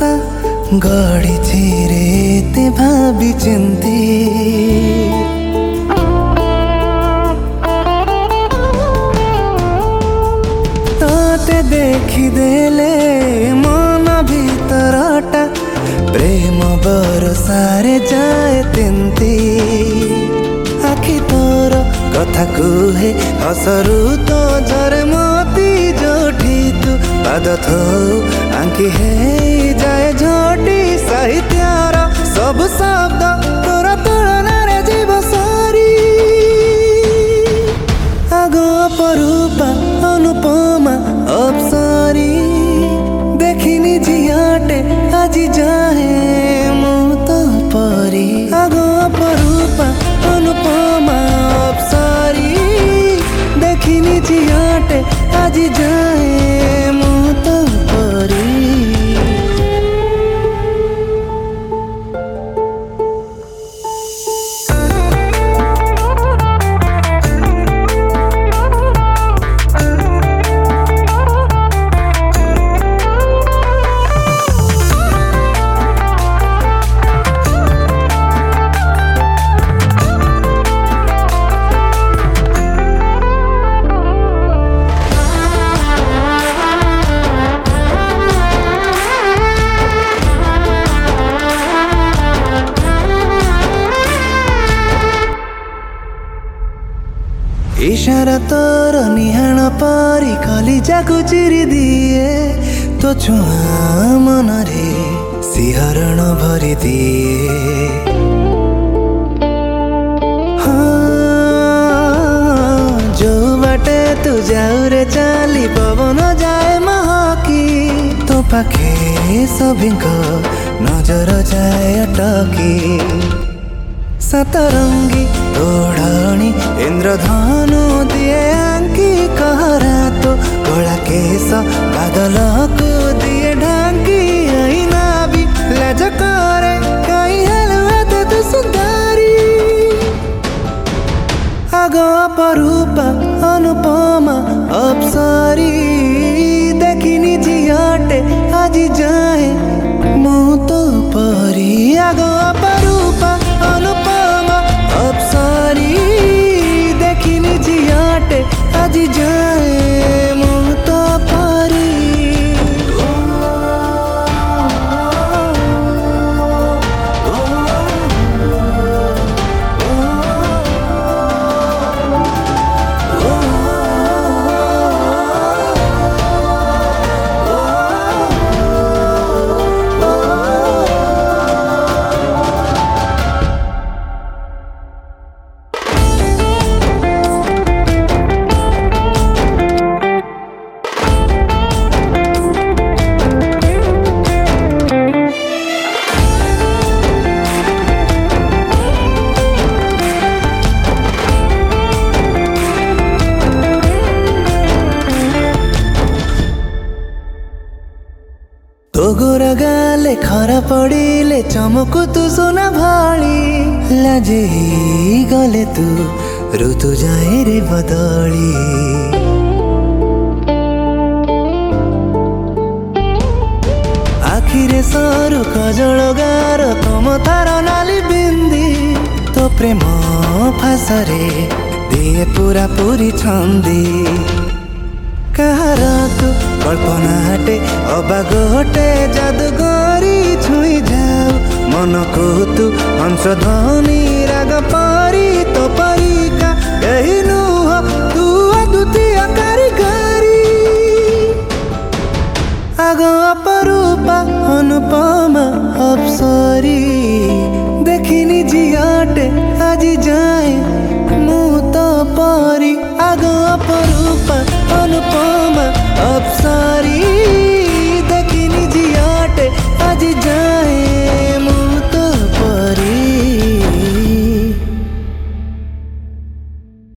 आशा गढ़ी रे ते भाभी चिंती तोते देखी देले मन भीतरटा प्रेम बरसारे जाए तिंती आखि तोर कथा कुहे हसरू तो झरे मोती जोठी तू पाद थो आंकी है जाए झोटी साहित्यर सब शब्द तोर तुलनारे जीव सारी आगो अपरूपा अनुपमा अप्सरी देखिनी जियाटे আজি जाए मुत परी आगो अपरूपा अनुपमा अप्सरी देखिनी जियाटे আজি जाए मुत परी इशारा तोर निहाण परी कलिजाकु चिरी दिए तो छुआ मन रे सिहरण भरी दिए जो बाटे तू जाऊ रे चाली पवन जाए महकी तो पाखे सभिंको नजर जाए अटकी सतरंगी ओढ़णी इंद्रधनु दिए आंकी कहरा तो गोला केस बादल को दिए ढांकी आईना भी लज करे कहीं हलवे तू सुंदरी आगो अपरूपा अनुपमा अप्सरी देखिनी जियाटे আজি जाए मुत परी आगो अपरूपा अनुपमा अप्सरी देखिनी जियाटे আজি जाए मुत परी तोगोरा गाले खरा पड़िले चमकु तू सोना भाली लाजे गले तू ऋतु जाए रे बदली आखिरे सरू कजल गार तम तार नाली बिंदी तो प्रेम फासरे दिए पूरा पूरी छंदी कहार तू कल्पना हटे अबा गोटे जादूगरी छुई जाऊ मन को तू हंसध्वनि राग परी तो परिका यही नुह तू अद्वितीय कारीगरी आगो अपरूपा अनुपमा अप्सरी